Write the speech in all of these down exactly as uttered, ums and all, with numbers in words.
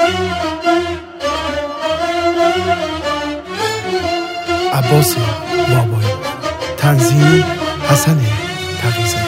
عباس بابایی، تنظیم حسن تقی‌زاده.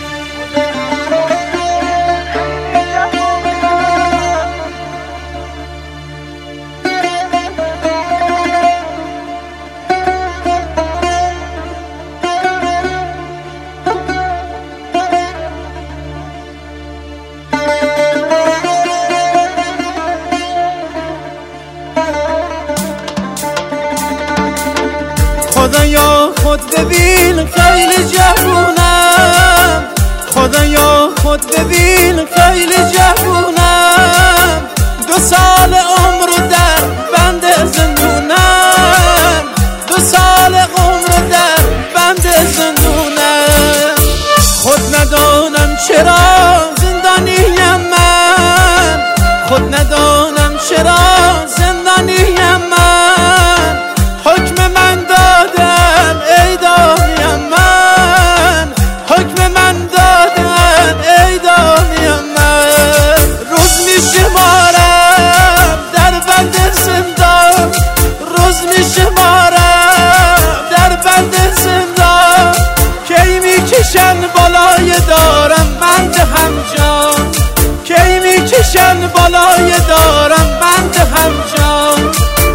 خدایا خود ببین خیلی جوونم، خدایا خود ببین خیلی جوونم، دو سال عمر در بند زندونم، دو سال عمر در بند زندونم. خود ندانم چرا زندانیم من، خود ندانم چرا زندانیم من، حکم من دادن اعدامیم من، حکم من دادن اعدامیم من. روز میشمارم در بند زندان، روز میشمارم در بند زندان، کی میکشن بالای دارم من دهم جان، کی میکشن بالای دارم من دهم جان.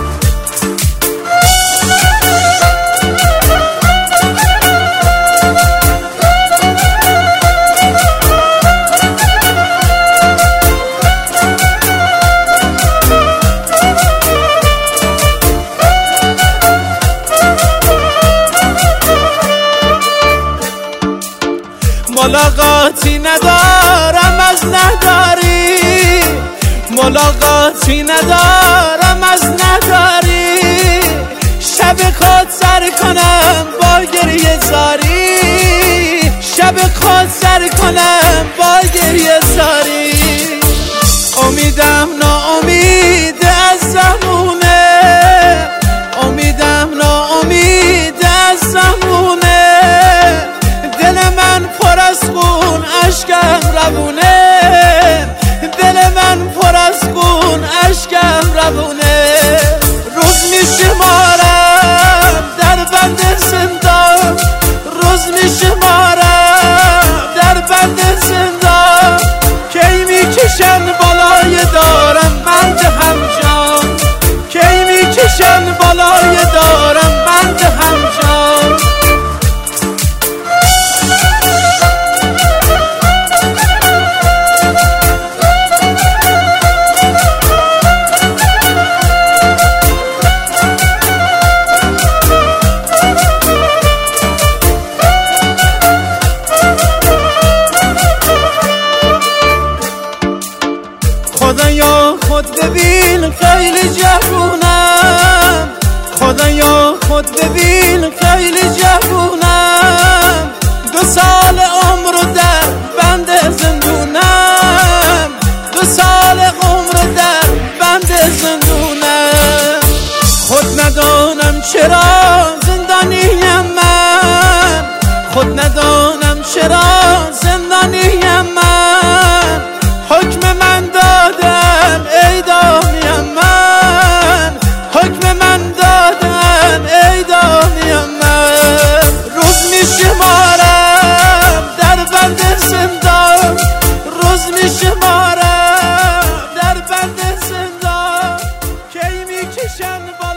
ملاقاتی ندارم از نداری، ملاقاتی ندارم از نداری، شب خود سر کنم با گریه زاری، شب خود سر کنم با گریه زاری. امیدم ناامید از زمونه، امیدم ناامید از زمونه، دل من پر از خون اشکم روونه، دل من پر از خون اشکم روونه. روز میشمارم در بند زندان، روز میشمارم در بند زندان، کی میکشن بالای دارم من دهم جان، کی میکشن بالای دارم من دهم جان. خدایا خود ببین خیلی جوونم، خدایا خود ببین خیلی جوونم، دو سال عمر در بند زندونم، دو سال عمر در بند زندونم. خود ندانم چرا زندانیم من، خود ندانم چرا زندانیم من، حکم من دادن اعدامیم من، حکم من دادن اعدامیم من. روز میشمارم در بند زندان، روز میشمارم در بند زندان، کی میکشن